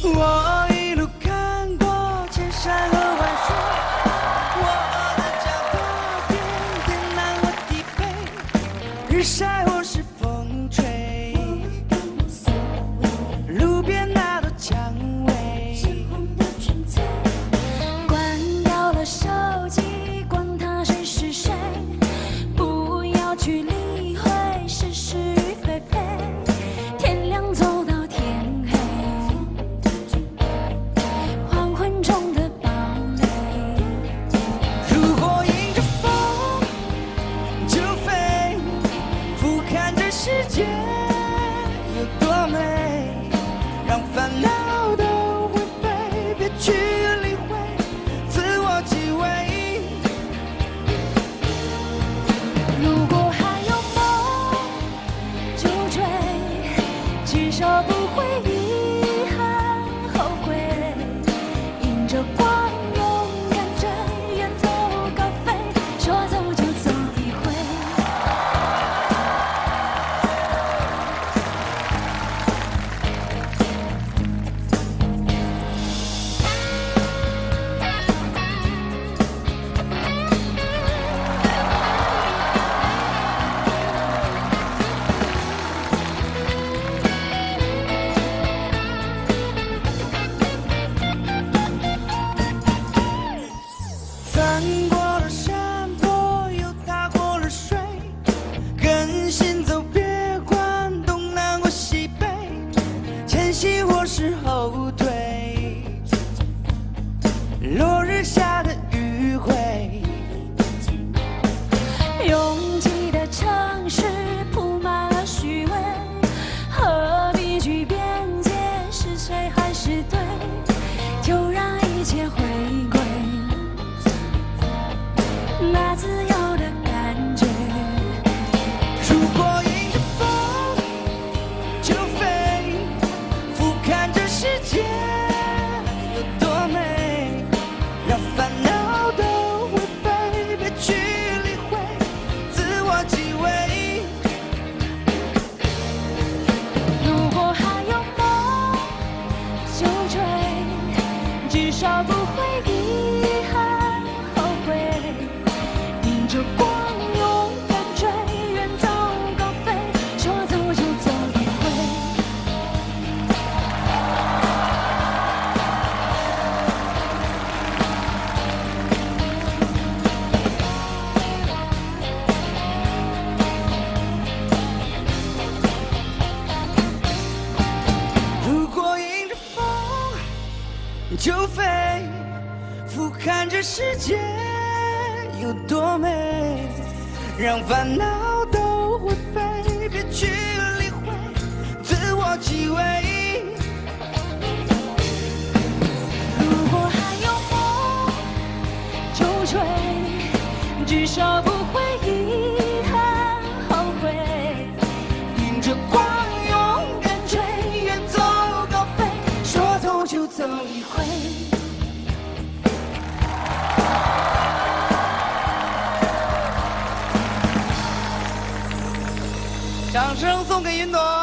我一路看过千山和万水，我的脚踏遍天南和地北，日晒或是风吹，路边那朵蔷薇， 关掉了手机，管他谁是谁，不要去理会是是与非非，天亮走到天黑，黄昏中的堡垒。 如果迎着风就飞，俯瞰这世界有多美，让烦恼都会飞，别去理会自我极为。 如果还有梦就追，至少不会遗憾后悔。迎着光勇敢追，远走高飞，说走就走一回。 翻过了山坡，又踏过了水，跟行走别管东南或西北，前行或是后退，落日下的余晖。 拥挤的城市铺满了虚伪，何必去边界是谁还是对？就让一切回归那自由的感觉。 如果迎着风就飞，俯瞰这世界有多美，让烦恼都会飞，别去理会自我极为。 如果还有梦就追，至少不会遗憾后悔。迎着光勇敢追，远走高飞，说走就走一回。 如果迎着风就飞，俯瞰这世界有多美，让烦恼都会飞，别去理会自我极为。 如果还有梦就追，至少不会遗憾后悔。 迎着光勇敢追，远走高飞，说走就走一回。掌声送给云朵。